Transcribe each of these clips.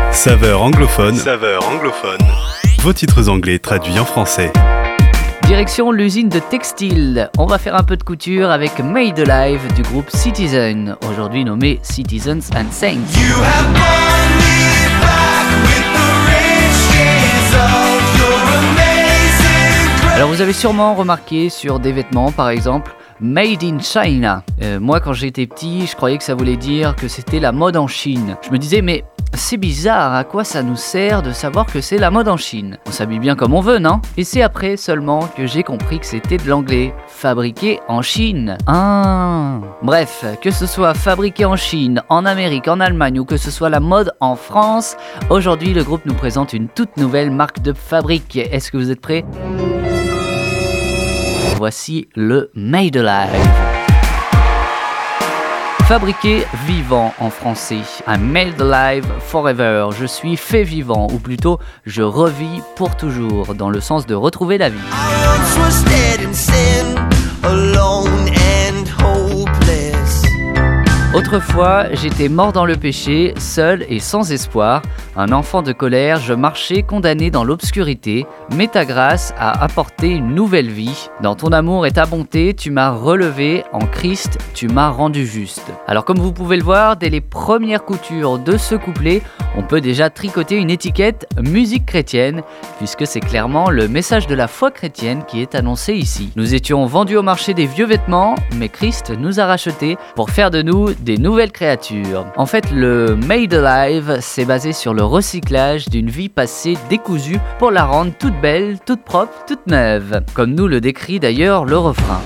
Saveur anglophone. Vos titres anglais traduits en français. Direction l'usine de textile. On va faire un peu de couture avec Made Alive du groupe Citizen, aujourd'hui nommé Citizens and Saints. Alors vous avez sûrement remarqué sur des vêtements par exemple Made in China. Moi quand j'étais petit, je croyais que ça voulait dire que c'était la mode en Chine. Je me disais mais c'est bizarre, à quoi ça nous sert de savoir que c'est la mode en Chine? On s'habille bien comme on veut, non? Et c'est après seulement que j'ai compris que c'était de l'anglais, fabriqué en Chine. Bref, que ce soit fabriqué en Chine, en Amérique, en Allemagne ou que ce soit la mode en France, aujourd'hui le groupe nous présente une toute nouvelle marque de fabrique. Est-ce que vous êtes prêts? Voici le Made Alive. Fabriqué vivant en français. I'm made alive forever. Je suis fait vivant, ou plutôt, je revis pour toujours, dans le sens de retrouver la vie. Autrefois, j'étais mort dans le péché, seul et sans espoir. Un enfant de colère, je marchais condamné dans l'obscurité. Mais ta grâce a apporté une nouvelle vie. Dans ton amour et ta bonté, tu m'as relevé. En Christ, tu m'as rendu juste. Alors comme vous pouvez le voir, dès les premières coutures de ce couplet, on peut déjà tricoter une étiquette musique chrétienne, puisque c'est clairement le message de la foi chrétienne qui est annoncé ici. Nous étions vendus au marché des vieux vêtements, mais Christ nous a rachetés pour faire de nous des nouvelles créatures. En fait, le Made Alive, c'est basé sur le recyclage d'une vie passée décousue pour la rendre toute belle, toute propre, toute neuve. Comme nous le décrit d'ailleurs le refrain.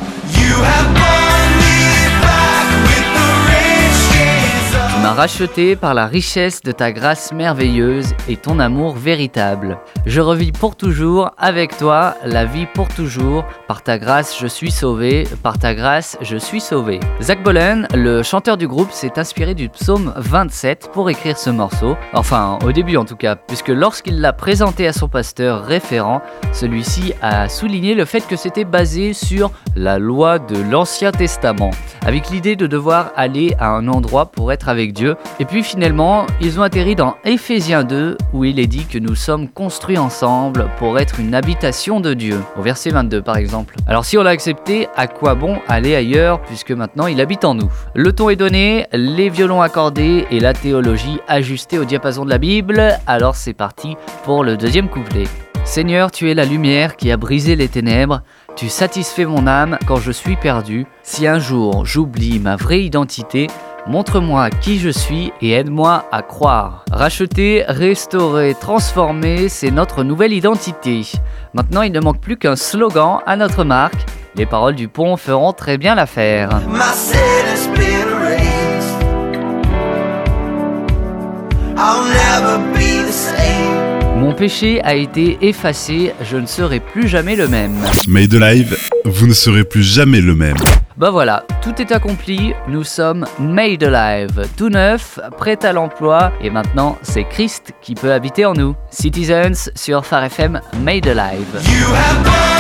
Tu m'as racheté par la richesse de ta grâce merveilleuse et ton amour véritable. Je revis pour toujours avec toi la vie pour toujours. Par ta grâce, je suis sauvé. Par ta grâce, je suis sauvé. Zach Bolen, le chanteur du groupe, s'est inspiré du psaume 27 pour écrire ce morceau. Enfin, au début en tout cas, puisque lorsqu'il l'a présenté à son pasteur référent, celui-ci a souligné le fait que c'était basé sur la loi de l'Ancien Testament, avec l'idée de devoir aller à un endroit pour être avec Dieu. Et puis finalement, ils ont atterri dans Éphésiens 2, où il est dit que nous sommes construits ensemble pour être une habitation de Dieu. Au verset 22 par exemple. Alors si on l'a accepté, à quoi bon aller ailleurs puisque maintenant il habite en nous? Le ton est donné, les violons accordés et la théologie ajustée au diapason de la Bible. Alors c'est parti pour le deuxième couplet. Seigneur, tu es la lumière qui a brisé les ténèbres. Tu satisfais mon âme quand je suis perdu. Si un jour j'oublie ma vraie identité, montre-moi qui je suis et aide-moi à croire. Racheter, restaurer, transformer, c'est notre nouvelle identité. Maintenant, il ne manque plus qu'un slogan à notre marque. Les paroles du pont feront très bien l'affaire. Mon péché a été effacé, je ne serai plus jamais le même. Made Alive, vous ne serez plus jamais le même. Bah voilà, tout est accompli, nous sommes Made Alive, tout neuf, prêt à l'emploi, et maintenant c'est Christ qui peut habiter en nous. Citizens sur Phare FM, Made Alive.